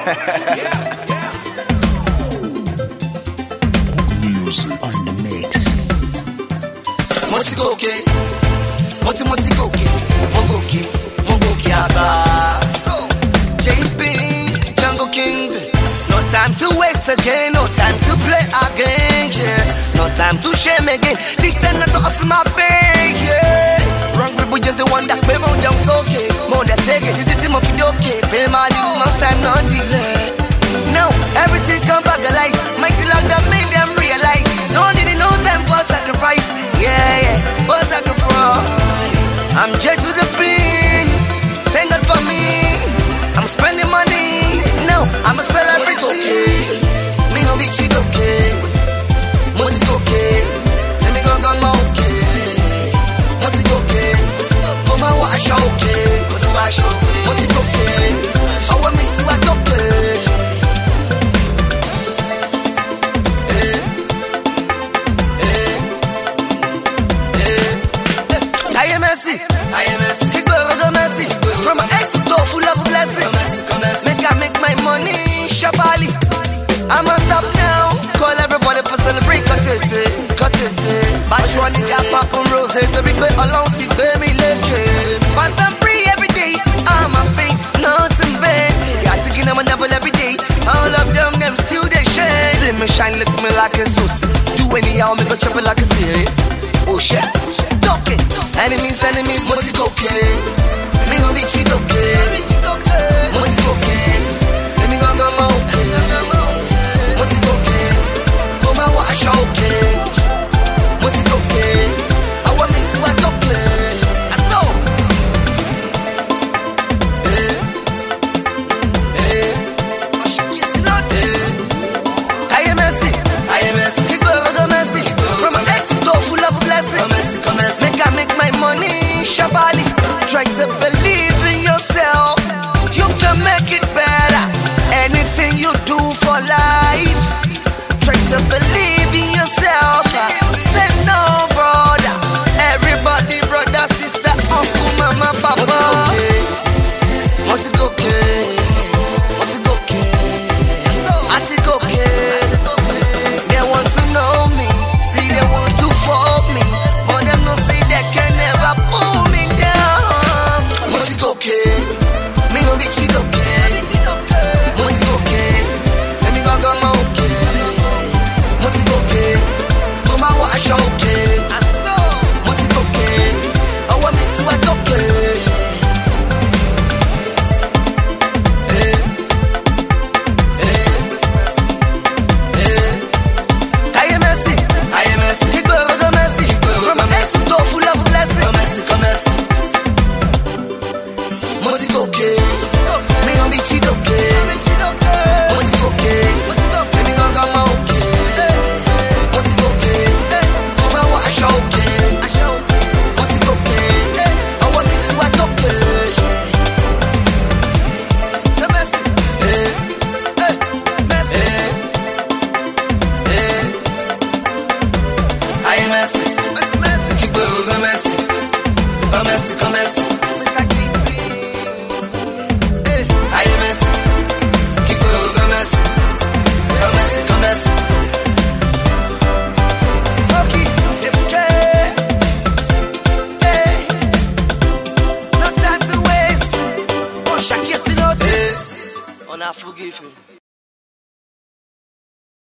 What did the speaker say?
Music on the mix. Moti goke, moti goke, mo goke aba. So, JP, Jungle King. No time to waste again, no time to play again, yeah. No time to shame again. This time not to us my pain, yeah. Wrong people just the one that pay more young so okay. More than say get it my video okay. Pay my dues, no time, no delay. Now everything come back alive. Mighty like that made them realize. No need no time for sacrifice. Yeah, for sacrifice. I'm jet to the pin. Thank God for me. I'm spending money. Now I'm a celebrity. Me no be cheat okay. Music okay. Let me go my okay. Music okay. For my wash okay. Music okay. I want me to act okay. I am Messi, big brother Messi. From my ex door full of blessing. Make I make my money, Shabali. I'm on top now. Call everybody for celebrate. Cut it. Batch one nigga pop from rose. To be pay along to pay me leke. Fast and free every day. I'm a pay, not in vain. Yeah, taking them a double every day. All of them still they share. See me shine, look me like a sauce. Do anyhow, me go chop it like a series. Oh shit. Okay. Enemies, moti goke. Me no be cheat okay. Moti goke. Let me go my okay. Moti goke. Go my wash okay. Moti goke. I want me to act okay. I saw. I am Messi. Big brother Messi. From my ex door full of blessing. Make I make my money, Shabali. Try to believe in yourself. You can make it better. Anything you do for life. Try to believe in yourself. Say no, brother. Everybody, brother, sister, uncle, mama, papa. What's it okay? What's it okay? I think okay. They want to know me. See, they want to fuck me. But them no say they can never pull me down. What's it okay? Me no be cheat okay. What's it okay? Let me go my okay. What's it okay? Go my wash okay. What's it okay? I want me to act okay. I am Messi. Big brother Messi. From my ex door full of blessing. Moti goke. Me no be cheat okay. Moti goke. Let me go my okay. Moti goke. Go my wash okay. Moti goke. I want me to act okay. Messi. Messi. I am Messi. Keep going, Messi. Messi. I am Messi. Keep going, Messi. Messi. Smokey, okay. No time to waste. Oh, Shakir, see no this. On a forgive.